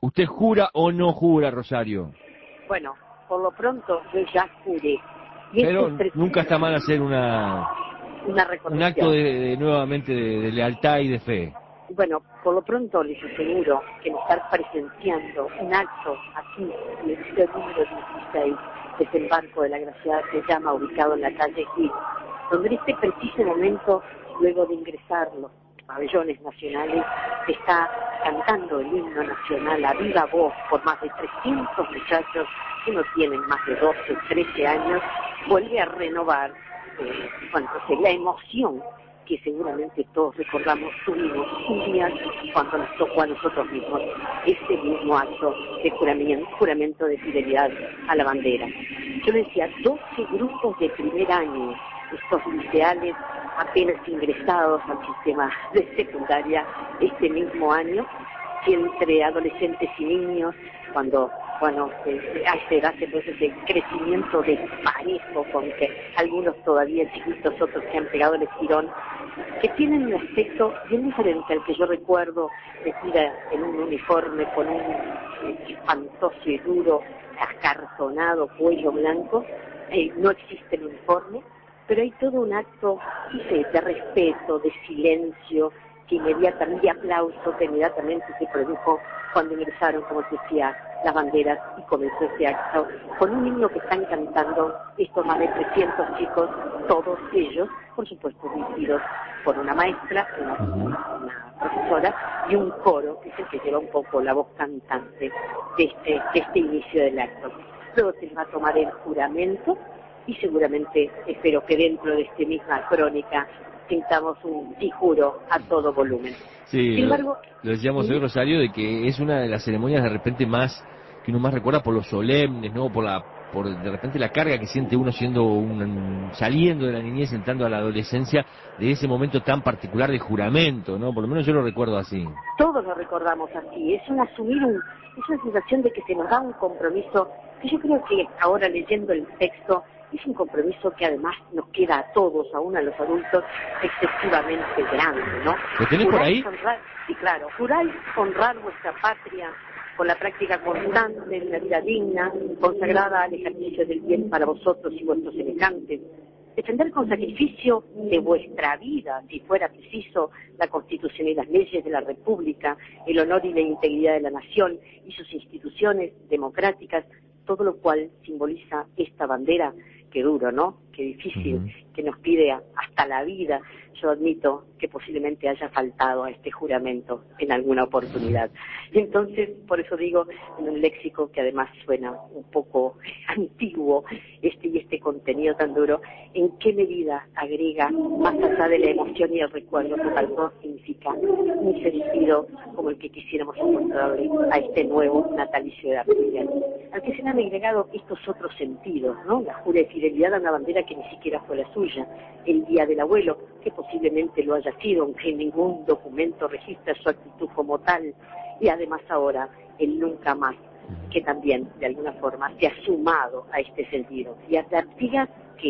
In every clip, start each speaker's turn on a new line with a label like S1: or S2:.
S1: ¿Usted jura o no jura, Rosario?
S2: Bueno, por lo pronto yo ya juré.
S1: Pero nunca está mal hacer un acto nuevamente de lealtad y de fe.
S2: Bueno, por lo pronto les aseguro que estar presenciando un acto aquí en el edificio número 16, desembarco de la Graciada se llama, ubicado en la calle Gil, donde en este preciso momento, luego de ingresar los pabellones nacionales, se está cantando el himno nacional a viva voz por más de 300 muchachos que no tienen más de 12, 13 años, vuelve a renovar la emoción que seguramente todos recordamos tuvimos un día cuando nos tocó a nosotros mismos este mismo acto de juramento de fidelidad a la bandera. Yo decía, 12 grupos de primer año, estos liceales apenas ingresados al sistema de secundaria este mismo año, que entre adolescentes y niños, cuando a esta edad entonces el crecimiento desparejo con que algunos todavía chiquitos, otros que han pegado el estirón, que tienen un aspecto bien diferente al que yo recuerdo, vestida en un uniforme con un espantoso y duro acartonado cuello blanco. No existe el uniforme, pero hay todo un acto, no sé, de respeto, de silencio, de aplauso que inmediatamente se produjo cuando ingresaron, como se decía, las banderas y comenzó este acto con un himno que están cantando estos más de 300 chicos, todos ellos, por supuesto, dirigidos por una maestra, una profesora y un coro que es el que lleva un poco la voz cantante de este inicio del acto. Luego se les va a tomar el juramento y seguramente espero que dentro de esta misma crónica sintamos un sí juro a todo volumen.
S1: Sí,
S2: sin embargo,
S1: lo decíamos hoy, Rosario, de que es una de las ceremonias de repente más que uno más recuerda por los solemnes, ¿no? Por de repente la carga que siente uno saliendo de la niñez, entrando a la adolescencia, de ese momento tan particular de juramento, ¿no? Por lo menos yo lo recuerdo así.
S2: Todos lo recordamos así, es una sensación de que se nos da un compromiso, que yo creo que ahora leyendo el texto, es un compromiso que además nos queda a todos, aún a los adultos, excesivamente grande, ¿no?
S1: ¿Lo tenés por ahí?
S2: Sí, claro. Juráis honrar vuestra patria con la práctica constante de una vida digna, consagrada al ejercicio del bien para vosotros y vuestros semejantes. Defender con sacrificio de vuestra vida, si fuera preciso, la Constitución y las leyes de la República, el honor y la integridad de la nación y sus instituciones democráticas, todo lo cual simboliza esta bandera. Qué duro, ¿no? Qué difícil, que nos pide hasta la vida. Yo admito que posiblemente haya faltado a este juramento en alguna oportunidad. Y entonces, por eso digo, en un léxico que además suena un poco antiguo, este contenido tan duro, ¿en qué medida agrega, más allá de la emoción y el recuerdo, que tal vez significa un sentido como el que quisiéramos encontrarle a este nuevo natalicio de la familia? Al que se le han agregado estos otros sentidos, ¿no? La jura de fidelidad a una bandera que ni siquiera fue la suya, el día del abuelo, que posiblemente lo haya sido, aunque ningún documento registra su actitud como tal, y además ahora el nunca más, que también de alguna forma se ha sumado a este sentido. Y digas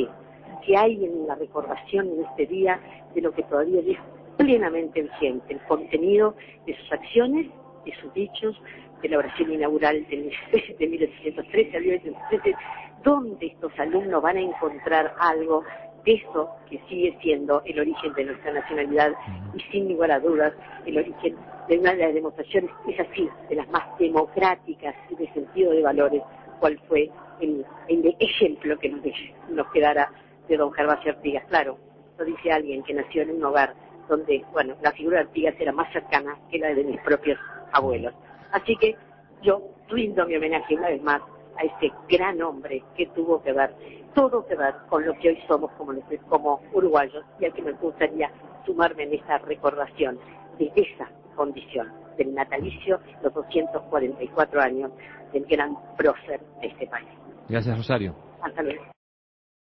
S2: que hay en la recordación en este día de lo que todavía es plenamente vigente, el contenido de sus acciones, de sus dichos, de la oración inaugural de 1813 a 1813, donde estos alumnos van a encontrar algo de eso que sigue siendo el origen de nuestra nacionalidad y sin lugar a dudas el origen de una de las demostraciones, es así, de las más democráticas y de sentido de valores, cuál fue el ejemplo que nos quedara de don Gervasio Artigas. Claro, lo dice alguien que nació en un hogar donde, bueno, la figura de Artigas era más cercana que la de mis propios abuelos. Así que yo rindo mi homenaje una vez más a este gran hombre que tuvo que ver, todo que ver con lo que hoy somos como uruguayos, y al que me gustaría sumarme en esta recordación de esa condición, del natalicio, los 244 años del gran prócer de este país.
S1: Gracias, Rosario.
S2: Hasta luego.